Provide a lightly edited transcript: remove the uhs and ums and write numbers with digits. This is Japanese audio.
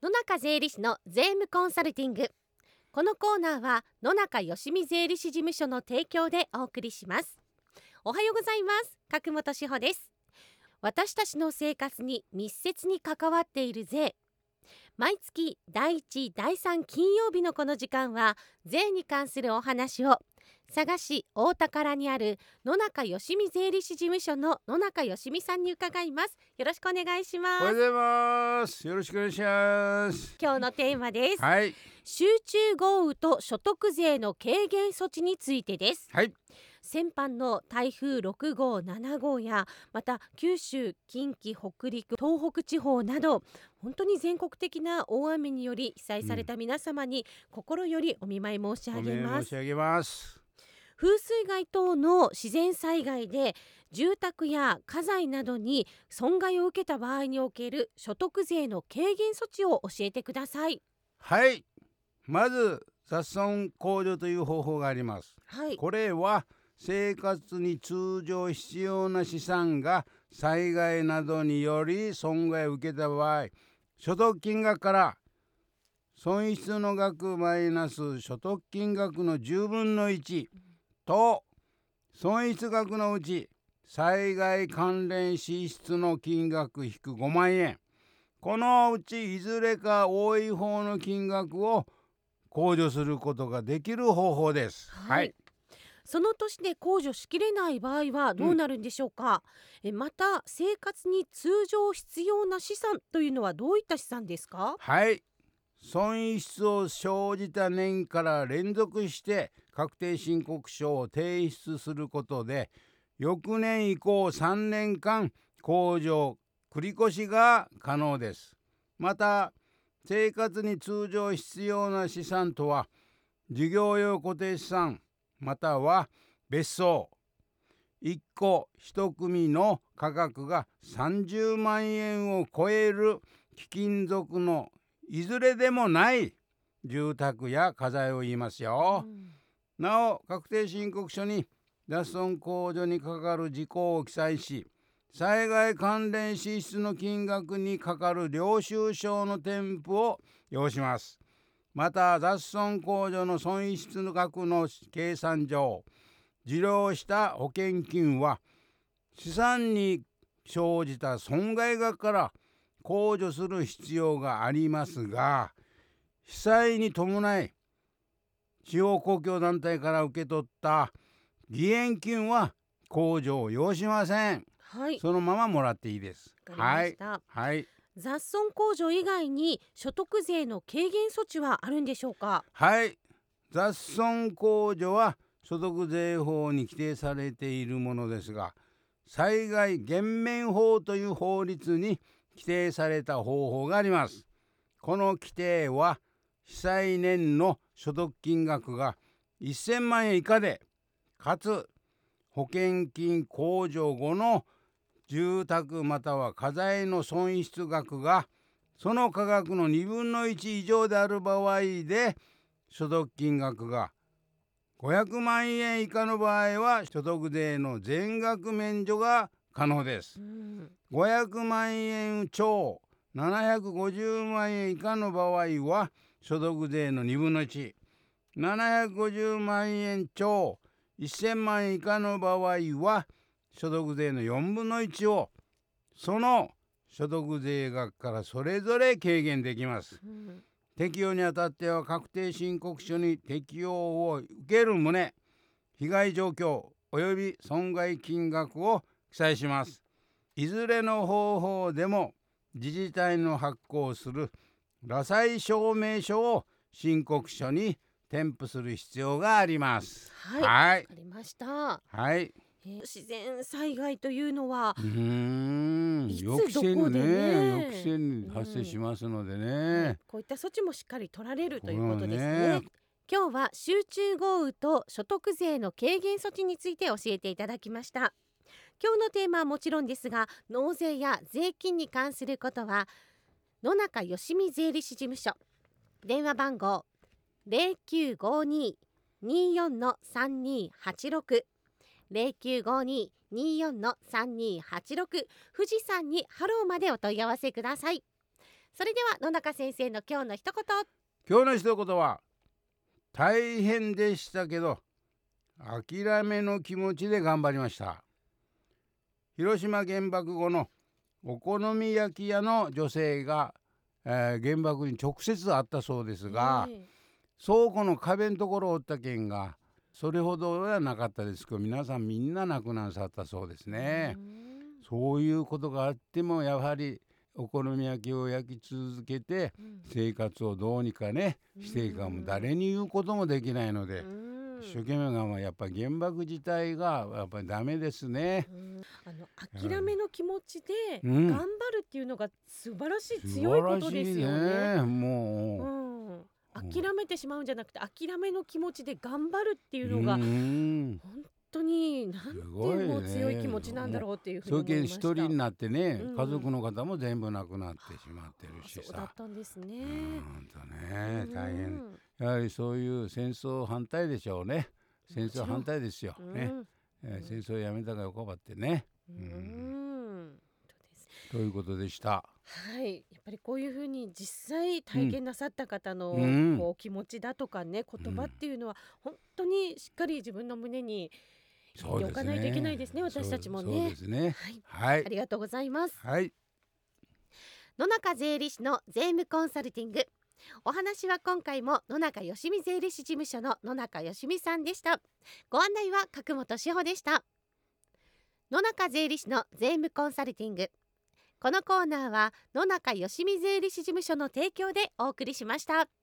野中税理士の税務コンサルティング。このコーナーは野中よしみ税理士事務所の提供でお送りします。おはようございます。角本志保です。私たちの生活に密接に関わっている税。毎月第1、第3金曜日のこの時間は税に関するお話を佐賀市大田原にある野中よしみ税理士事務所の野中よしみさんに伺います。よろしくお願いします。 おはようございます。よろしくお願いします。 今日のテーマです。 はい、 集中豪雨と所得税の軽減措置についてです。 はい、 先般の台風6号、7号やまた九州、近畿、北陸、東北地方など本当に全国的な大雨により被災された皆様に心よりお見舞い申し上おげます。 申し上げます。 風水害等の自然災害で住宅や家財などに損害を受けた場合における所得税の軽減措置を教えてください。 はい、まず雑損控除という方法があります。 はい、 これは生活に通常必要な資産が災害などにより損害を受けた場合、所得金額から損失の額マイナス所得金額の10分の1と損失額のうち災害関連支出の金額引く5万円、このうちいずれか多い方の金額を控除することができる方法です。はい、 その年で控除しきれない場合はどうなるんでしょうか。また生活に通常必要な資産というのはどういった資産ですか。 はい、損失を生じた年から連続して確定申告書を提出することで、翌年以降3年間控除繰り越しが可能です。また生活に通常必要な資産とは、事業用固定資産または別荘、1戸1組の価格が30万円を超える貴金属のいずれでもない住宅や家財を言いますよ。なお確定申告書に雑損控除にかかる事項を記載し、災害関連支出の金額にかかる領収書の添付を要します。また雑損控除の損失額の計算上、受領した保険金は資産に生じた損害額から控除する必要がありますが、被災に伴い地方公共団体から受け取った義援金は控除を要しません。 はい、 そのままもらっていいです。 わかりました。 はい、 雑損控除以外に所得税の軽減措置はあるんでしょうか。 はい、雑損控除は所得税法に規定されているものですが、災害減免法という法律に規定された方法があります。この規定は被災年の所得金額が1000万円以下で、かつ保険金控除後の住宅または家財の損失額がその価格の2分の1以上である場合で、所得金額が500万円以下の場合は所得税の全額免除が可能です。500万円超750万円以下の場合は所得税の2分の1、750万円超1000万円以下の場合は所得税の4分の1をその所得税額からそれぞれ軽減できます。適用にあたっては確定申告書に適用を受ける旨、被害状況および損害金額を記載します。いずれの方法でも自治体の発行する裸災証明書を申告書に添付する必要があります。 はい、わかりました。 はい、 自然災害というのは予期せぬ予期せぬ発生しますのでね、 こういった措置もしっかり取られるということですね。今日は集中豪雨と所得税の軽減措置について教えていただきました。今日のテーマはもちろんですが、納税や税金に関することは野中よしみ税理士事務所、電話番号 0952-24-3286 0952-24-3286、富士山にハローまでお問い合わせください。 それでは野中先生の今日の一言。 今日の一言は、大変でしたけど諦めの気持ちで頑張りました。広島原爆後のお好み焼き屋の女性が、原爆に直接会ったそうですが、倉庫の壁のところをおったけんがそれほどはなかったですけど、皆さんみんな亡くなさったそうですね。そういうことがあってもやはりお好み焼きを焼き続けて生活をどうにかねしていかも誰に言うこともできないので、一生懸命がやっぱり原爆自体がやっぱりダメですね。 諦めの気持ちで頑張るっていうのが素晴らしい、強いことですよね。もう、諦めてしまうんじゃなくて諦めの気持ちで頑張るっていうのが本当になんてもう強い気持ちなんだろうっていうふうに思いました。 一人になってね、家族の方も全部亡くなってしまってるしさ。 そうだったんですね。 本当ね、大変。やはりそういう戦争反対でしょうね。戦争反対ですよね。戦争をやめたがよかばってね。ということでした。 はい、やっぱりこういうふうに実際体験なさった方のこう気持ちだとかね、言葉っていうのは本当にしっかり自分の胸に入れておかないといけないですね、私たちもね。 そうですね。 はい、ありがとうございます。 はい。 野中税理士の税務コンサルティング。お話は今回も野中よしみ税理士事務所の野中よしみさんでした。ご案内は角本志保でした。野中税理士の税務コンサルティング。このコーナーは野中よしみ税理士事務所の提供でお送りしました。